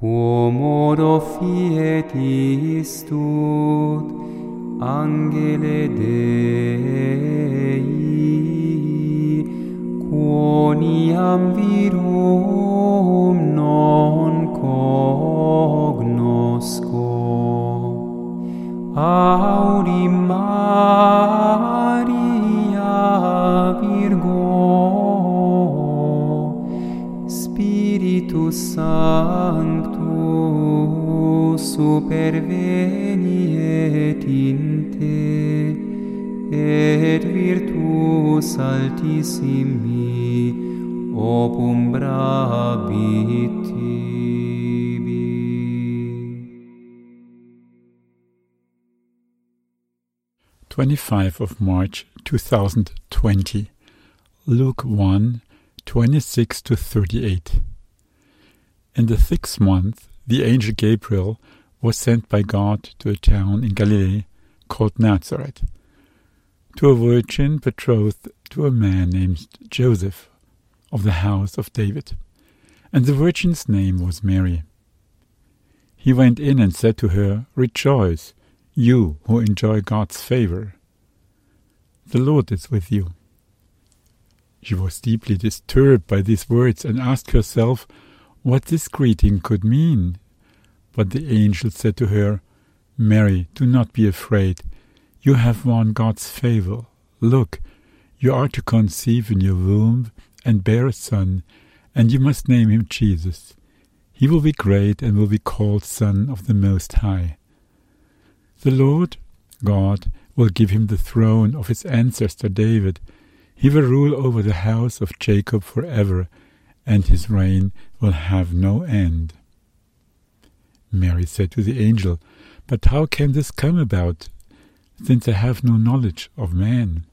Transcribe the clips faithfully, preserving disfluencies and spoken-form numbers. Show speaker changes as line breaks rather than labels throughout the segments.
Quo modo fiet istud angele Dei, quoniam virum non cognosco, audi Maria Virgo, Spiritus Sanctus superveniet in te, et virtus altissimi obumbrabit tibi.
twenty-fifth of March two thousand twenty, Luke one, twenty-six to thirty-eight. In the sixth month, the angel Gabriel was sent by God to a town in Galilee called Nazareth, to a virgin betrothed to a man named Joseph, of the house of David, and the virgin's name was Mary. He went in and said to her, "Rejoice, you who enjoy God's favor. The Lord is with you." She was deeply disturbed by these words and asked herself what this greeting could mean. But the angel said to her, "Mary, do not be afraid. You have won God's favor. Look, you are to conceive in your womb and bear a son, and you must name him Jesus. He will be great and will be called Son of the Most High. The Lord God will give him the throne of his ancestor David. He will rule over the house of Jacob forever, and his reign will have no end." Mary said to the angel, "But how can this come about, since I have no knowledge of man?"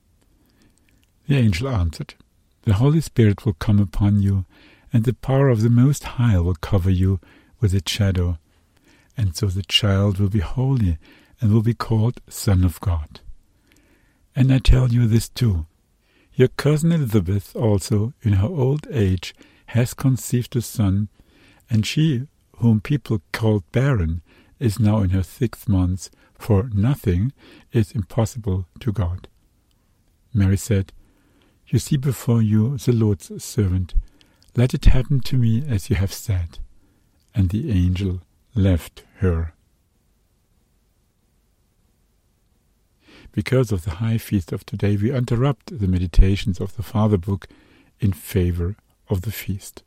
The angel answered, "The Holy Spirit will come upon you, and the power of the Most High will cover you with its shadow. And so the child will be holy and will be called Son of God. And I tell you this too, your cousin Elizabeth also, in her old age, has conceived a son, and she, whom people called barren, is now in her sixth month, for nothing is impossible to God." Mary said, "You see before you the Lord's servant. Let it happen to me as you have said." And the angel left her. Because of the high feast of today, we interrupt the meditations of the Father Book in favor of the feast.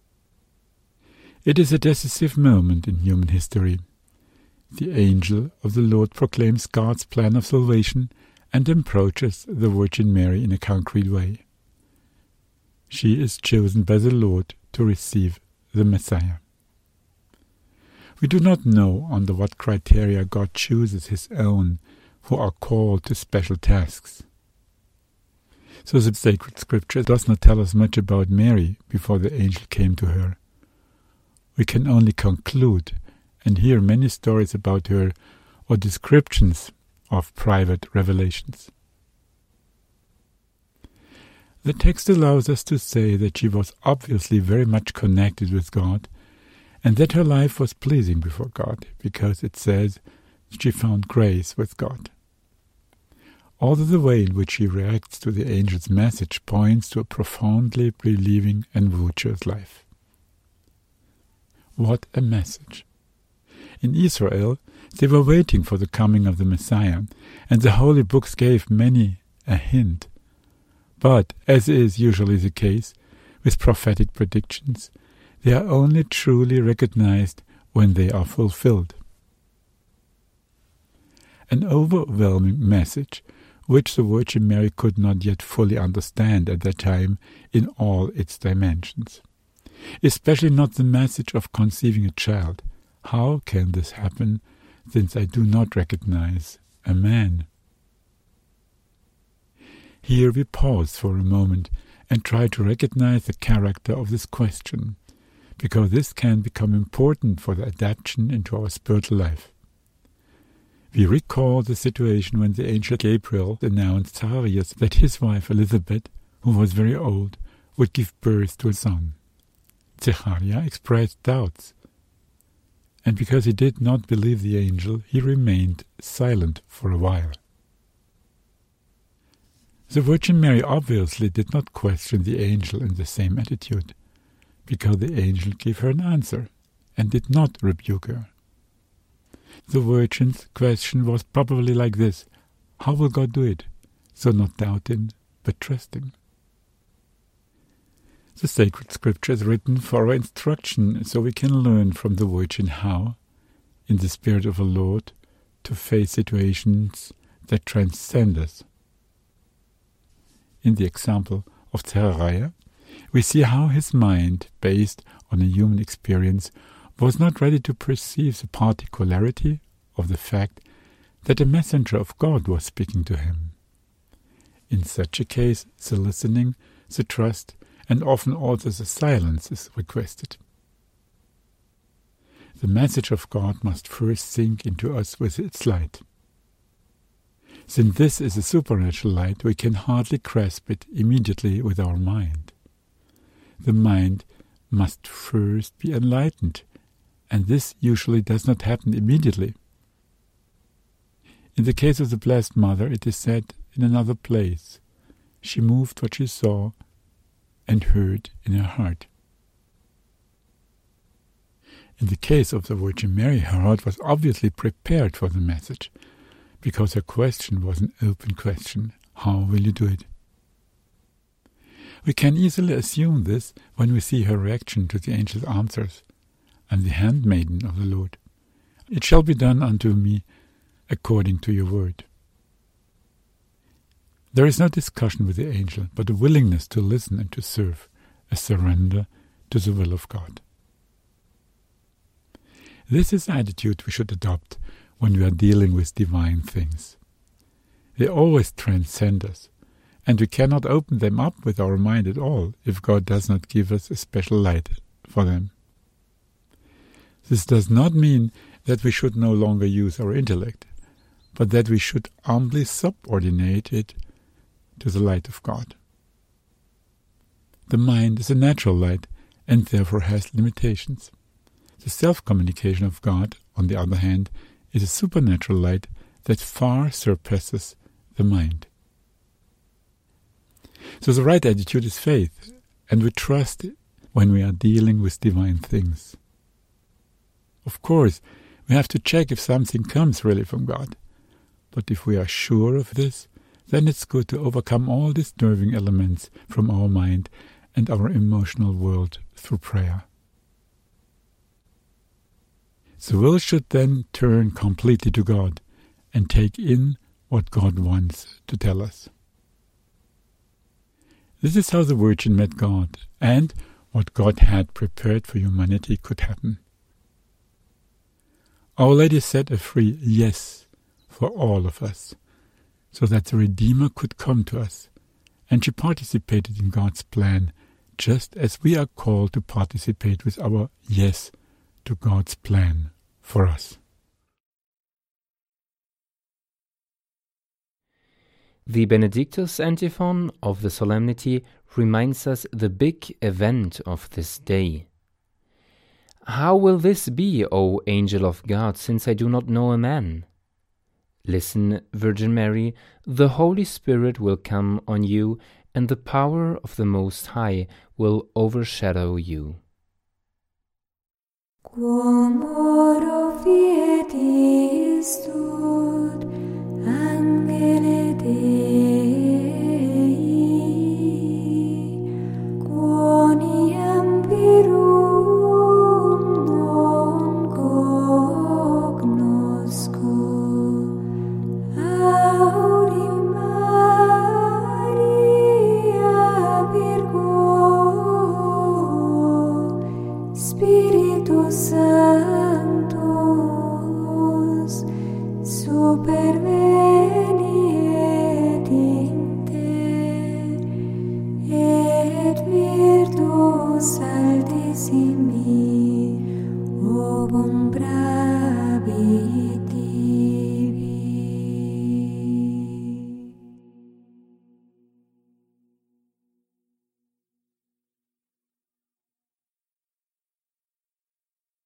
It is a decisive moment in human history. The angel of the Lord proclaims God's plan of salvation and approaches the Virgin Mary in a concrete way. She is chosen by the Lord to receive the Messiah. We do not know under what criteria God chooses his own who are called to special tasks. So the sacred scripture does not tell us much about Mary before the angel came to her. We can only conclude and hear many stories about her or descriptions of private revelations. The text allows us to say that she was obviously very much connected with God, and that her life was pleasing before God, because it says she found grace with God. Although the way in which she reacts to the angel's message points to a profoundly believing and virtuous life. What a message! In Israel, they were waiting for the coming of the Messiah, and the holy books gave many a hint. But, as is usually the case with prophetic predictions, they are only truly recognized when they are fulfilled. An overwhelming message which the Virgin Mary could not yet fully understand at that time in all its dimensions. Especially not the message of conceiving a child. How can this happen, since I do not recognize a man? Here we pause for a moment and try to recognize the character of this question, because this can become important for the adaptation into our spiritual life. We recall the situation when the angel Gabriel announced Zacharias that his wife Elizabeth, who was very old, would give birth to a son. Zechariah expressed doubts. and because he did not believe the angel, he remained silent for a while. The Virgin Mary obviously did not question the angel in the same attitude, because the angel gave her an answer and did not rebuke her. The Virgin's question was probably like this: how will God do it? So not doubting, but trusting. The sacred scripture is written for our instruction, so we can learn from the Virgin how, in the Spirit of the Lord, to face situations that transcend us. In the example of Zechariah, we see how his mind, based on a human experience, was not ready to perceive the particularity of the fact that a messenger of God was speaking to him. In such a case, the listening, the trust, and often also the silence is requested. The message of God must first sink into us with its light. Since this is a supernatural light, we can hardly grasp it immediately with our mind. The mind must first be enlightened, and this usually does not happen immediately. In the case of the Blessed Mother, it is said in another place, she moved what she saw and heard in her heart. In the case of the Virgin Mary, her heart was obviously prepared for the message, because her question was an open question: how will you do it? We can easily assume this when we see her reaction to the angel's answers. I am the handmaiden of the Lord. It shall be done unto me according to your word. There is no discussion with the angel, but a willingness to listen and to serve, a surrender to the will of God. This is the attitude we should adopt when we are dealing with divine things. They always transcend us, and we cannot open them up with our mind at all if God does not give us a special light for them. This does not mean that we should no longer use our intellect, but that we should humbly subordinate it to the light of God. The mind is a natural light and therefore has limitations. The self-communication of God, on the other hand, is a supernatural light that far surpasses the mind. So the right attitude is faith, and we trust when we are dealing with divine things. Of course, we have to check if something comes really from God. But if we are sure of this, then it's good to overcome all disturbing elements from our mind and our emotional world through prayer. The will should then turn completely to God and take in what God wants to tell us. This is how the Virgin met God, and what God had prepared for humanity could happen. Our Lady set a free yes for all of us, so that the Redeemer could come to us, and she participated in God's plan, just as we are called to participate with our yes to God's plan for us.
The Benedictus antiphon of the Solemnity reminds us the big event of this day. How will this be, O angel of God, since I do not know a man? Listen, Virgin Mary, the Holy Spirit will come on you, and the power of the Most High will overshadow you.
Quam oro fieti stud, angele Dei, quoniam virum non cognosco, auri Maria Virgo, Spiritus Sanctus